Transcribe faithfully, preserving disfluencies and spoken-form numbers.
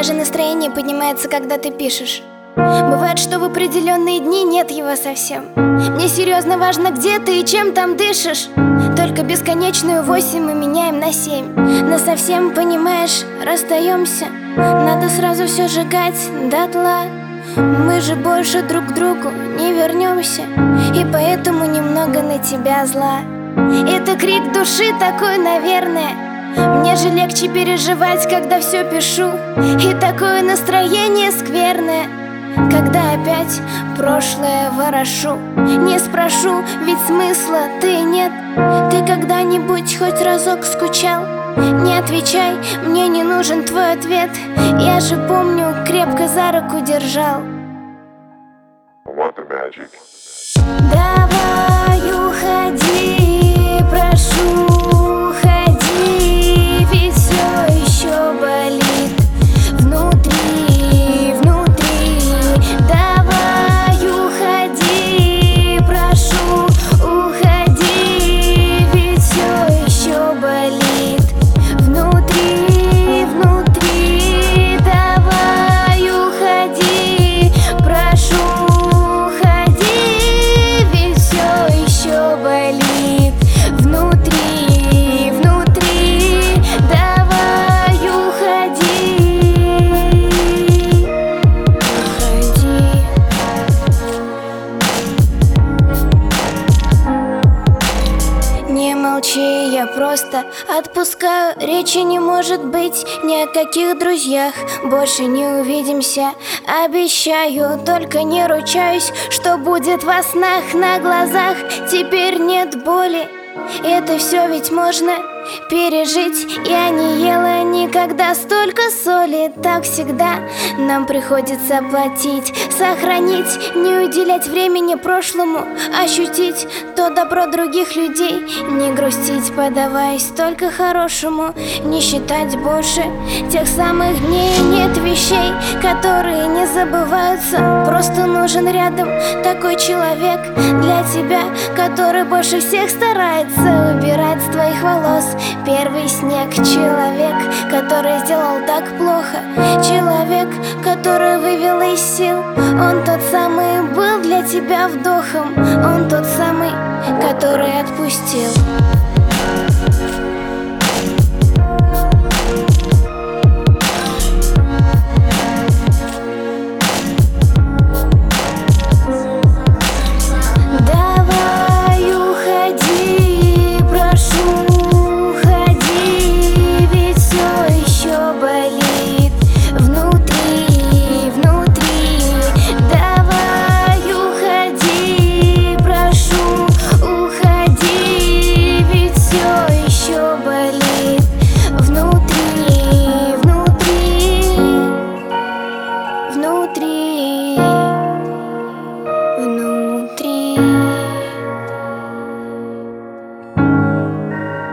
Даже настроение поднимается, когда ты пишешь. Бывает, что в определенные дни нет его совсем. Мне серьезно важно, где ты и чем там дышишь. Только бесконечную восемь мы меняем на семь. Насовсем, понимаешь, расстаемся. Надо сразу все сжигать дотла. Мы же больше друг к другу не вернемся. И поэтому немного на тебя зла. Это крик души такой, наверное. Мне же легче переживать, когда все пишу. И такое настроение скверное, когда опять прошлое ворошу. Не спрошу, ведь смысла ты нет. Ты когда-нибудь хоть разок скучал? Не отвечай, мне не нужен твой ответ. Я же помню, крепко за руку держал. Давай уходи, прошу, уходи, ведь все еще болит внутри, внутри. Давай уходи, прошу, уходи, ведь все еще болит внутри, внутри. Давай уходи, прошу, уходи, ведь все еще болит внутри, внутри. Давай уходи, уходи. Не молчи, я просто отпускаю. Речи не может быть ни о каких друзьях. Больше не увидимся, обещаю. Только не ручаюсь, что будет во снах, на глазах. Теперь нет боли, это все ведь можно пережить. Я не ела никогда столько соли. Так всегда нам приходится платить. Сохранить, не уделять времени прошлому. Ощутить то добро других людей. Не грустить, подаваясь только хорошему. Не считать больше тех самых дней. Нет вещей, которые не забываются. Просто нужен рядом такой человек для тебя, который больше всех старается убирать с твоих волос первый снег. Человек, который сделал так плохо. Человек, который вывел из сил. Он тот самый был для тебя вдохом. Он тот самый, который отпустил. Внутри.